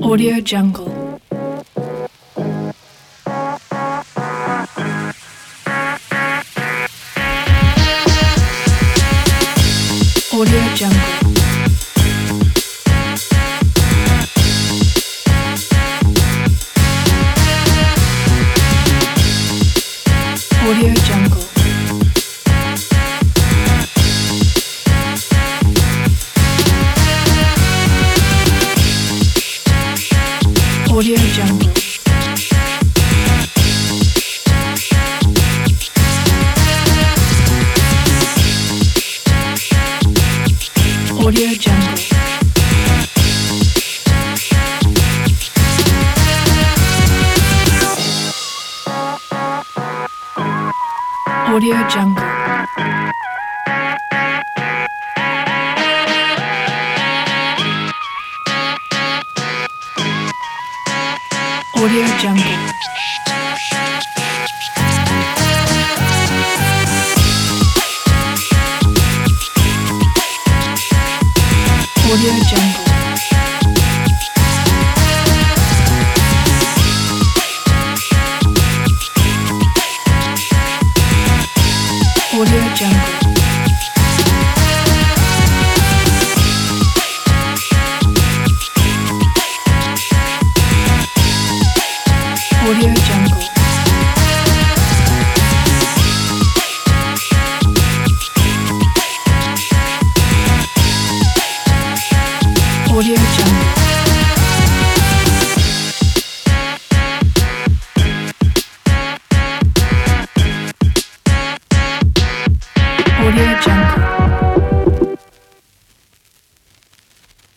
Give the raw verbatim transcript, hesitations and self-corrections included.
Audio Jungle. Audio Jungle. Audio Jungle. Audio Jungle. Audio Jungle. Audio Jungle. Audio Jungle. Audio Jungle. Audio Jungle. Audio Jungle. Audio Jungle.